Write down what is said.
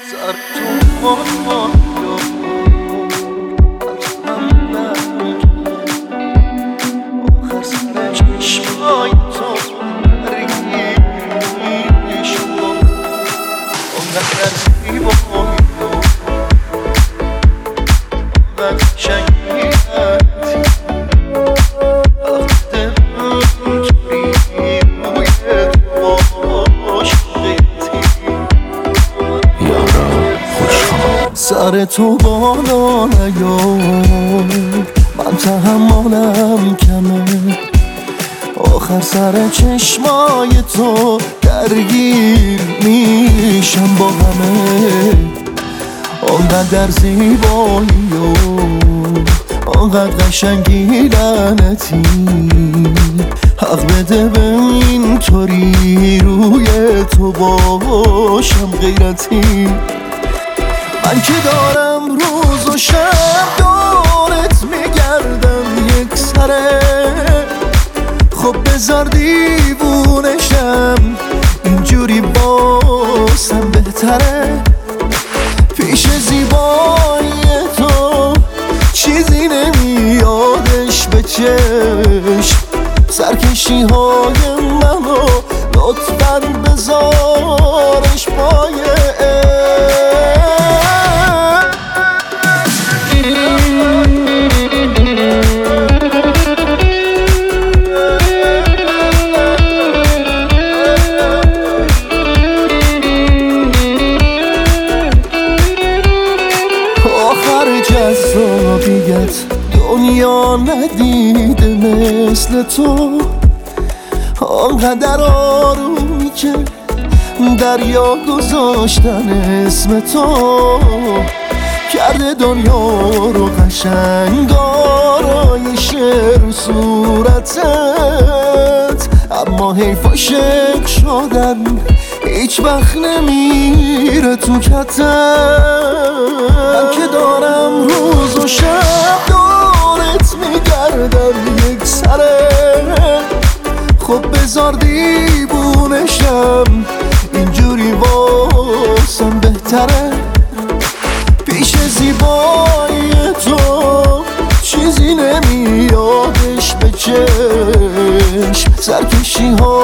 سر تو آخر سر چشمای تو ریش شد اونقدر زیبایی اونقدر شنگیت سر تو بالا نیار من تحملم کمه آخر سر چشمای تو درگیر میشم با همه آنقدر زیبایی و آنقدر قشنگی لعنتی حق بده به اینطوری روی تو باشم غیرتی من که دارم روز و شب دورت میگردم یک سره خب بذار دیوونشم اینجوری باسم بهتره پیش زیبایی تو چیزی نمیادش به چشم سرکشی های منو لطفاً بذارش پای جذابیت دنیا ندیده مثل تو آنقدر آرومی که دریا گذاشتن اسم تو کرده دنیا رو قشنگ آرایش رو صورتت اما حیف عاشق شدن هیچ وقت نمیره تو کتت من که دارم روز و شب دورت میگردم یک سره خب بذار دیوونشم اینجوری واسم بهتره پیش زیبایی تو چیزی نمیادش به چشم سرکشی ها